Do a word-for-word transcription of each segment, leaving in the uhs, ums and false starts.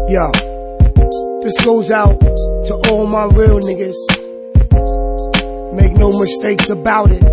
Yo, this goes out to all my real niggas. Make no mistakes about it.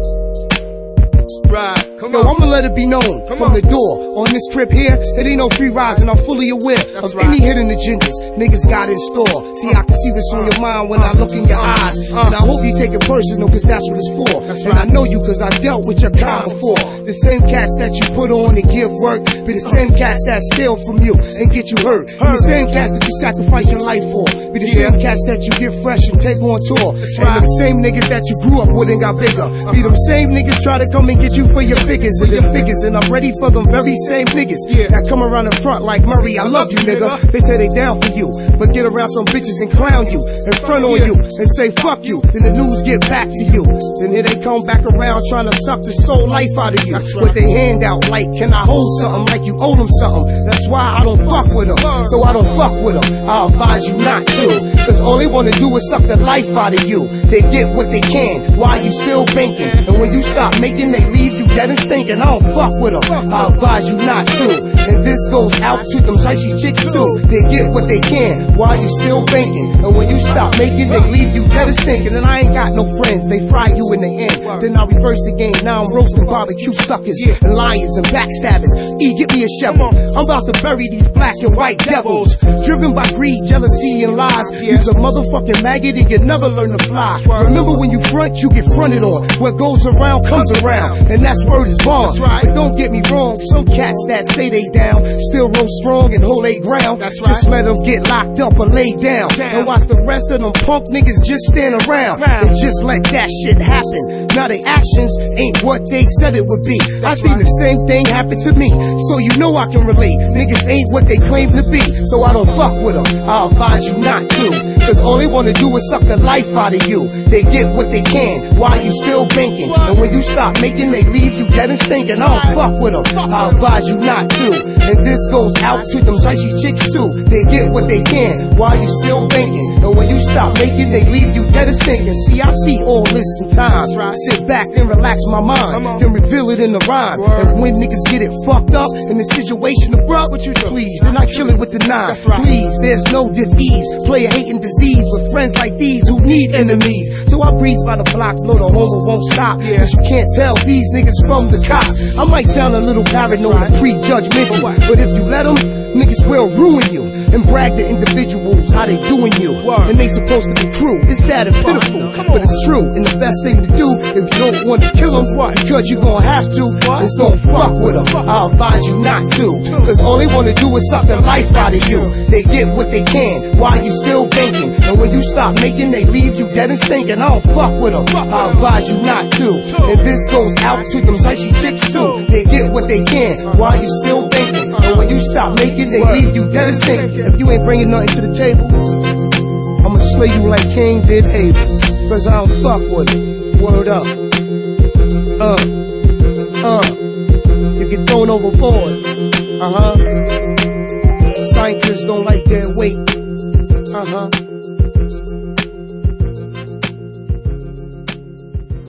Right, come Yo, on. I'ma let it be known Come from on. the door. On this trip here, it ain't no free rides, and I'm fully aware That's of right. any hidden agendas niggas got in store. See, I can see this on your mind when I look in your eyes, and I hope you take it personal, cause that's what it's for. That's And I right. know you cause I dealt with your kind before. The same cats that you put on and give work be the same cats that steal from you and get you hurt. Be the same cats that you sacrifice your life for. Be the Yeah. same cats that you get fresh and take on tour. That's And right. them same niggas that you grew up with and got bigger. Be them same niggas try to come and get you for your figures and your figures. And I'm ready for them very same niggas Yeah. that come around in front like Murray, I love you, nigga. They say they down for you, but get around some bitches and clown you and front on Yeah. you and say fuck you. Then the news get back to you. Then here they come back around trying to suck the soul life out of you. That's right. With their hand out like, can I hold something like you owe them something? That's why I don't fuck with them. So I don't fuck with them. I advise you not to. Cause all they wanna do is suck the life out of you. They get what they can while you still banking. And when you stop making, they leave you dead and stinking. I don't fuck with them. I advise you not to. And this goes out to them spicy chicks too. They get what they can while you still banking. And when you stop making, they leave you dead and stinking. And I ain't got no friends, they fry you in the end. Then I reverse the game, now I'm roasting barbecue suckers and liars and backstabbers. E, get me a shovel. I'm about to bury these black and white devils. Driven by greed, jealousy, and lies. You's a motherfucking maggot and you never learn to fly. Remember when you front, you get fronted on. What goes around comes around. And that's word is bond. But don't get me wrong, some cats that say they down still roll strong and hold they ground. That's Just right. let them get locked up or lay down. And watch the rest of them punk niggas just stand around. And just let that shit happen. Now their actions ain't what they said it would be. I seen the same thing happen to me, so you know I can relate. Niggas ain't what they claim to be, so I don't fuck with them. I advise you not to. Cause all they wanna do is suck the life out of you. They get what they can while you still banking. And when you stop making, they leave you dead and stinking. I don't fuck with them. I advise you not to. And this goes out to them spicy chicks too. They get what they can while you still banking. And when you stop making, they leave you dead and stinking. See, I see all this in time. Sit back and relax my mind, then reveal it in the rhyme. And when niggas get it fucked up and the situation abrupt, what you do? Please, then I kill it with the nine. Please, there's no disease, player hating disease with friends like these who need enemies. So I breeze by the block, blow the homer won't stop. Cause you can't tell these niggas from the cop. I might sound a little paranoid and prejudgmental, but if you let them, niggas will ruin you and brag to individuals how they doing you. And they supposed to be true. It's sad and pitiful, but it's true. And the best thing to do if you don't want to kill them, because you gon' have to, is don't fuck with them. I advise you not to. Cause all they wanna do is suck the life out of you. They get what they can while you still banking. And when you stop making, they leave you dead and stinking. I don't fuck with them. I advise you not to. And this goes out to them spicy chicks too. They get what they can while you still banking. And when you stop making, they leave you dead and stinking. If you ain't bringing nothing to the table, I'ma slay you like Cain did Abel. Cause I don't fuck with it. Word up. Uh, uh, you get thrown overboard. Uh huh.